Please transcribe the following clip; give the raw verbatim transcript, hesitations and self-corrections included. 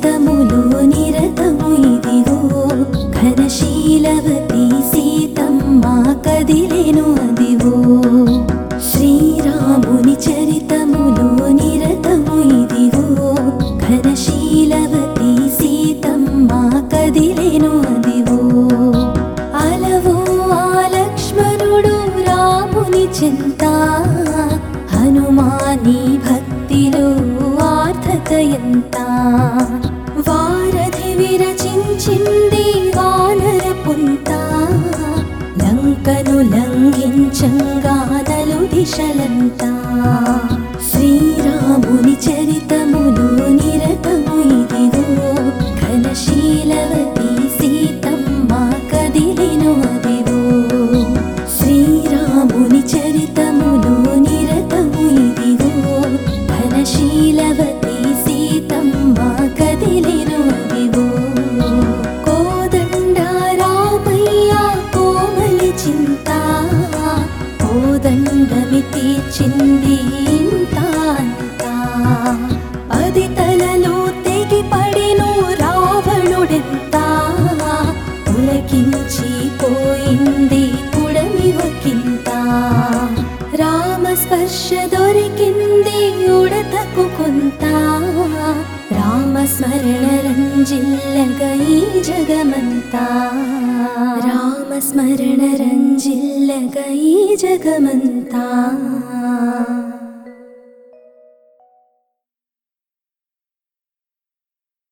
చరితములో నిరతము ఇదిగో ఘనశీలవతి సీతమ్మ కదిలెను అదిగో శ్రీరాముని చరితములో నిరతము ఇదిగో ఘనశీలవతి సీతమ్మ కదిలెను అదిగో అలవో ఆ లక్ష్మణుడు రాముని చింత హనుమాని భక్తిలో ఆర్ధత ఎంత వారధి విరచించింది వానర పుంత లంకను లంఘించంగా నలు దిశలంతా శ్రీరాముని చరితములో నిరతము ఇదిగో ఘనశీలవతి సీతమ్మ కదిలెను అదిగో శ్రీరాముని చరితములో నిరతము ఇదిగో ఘనశీలవతి సీతమ్మ కదిలెను అదిగో కోదండ రామయ్య కోమలి చింత కోదండమి తీర్చింది ఇంత అంతా పది తలలో తెగి పడెను రావణుడెంత పులకించి పోయింది పుడమి ఒకింత రామ స్పర్శ దొరికింది ఉడతకు కొంత రామ స్మరణ రంజిల్లగా ఈ జగమంతా రామ స్మరణ రంజిల్లగా ఈ జగమంతా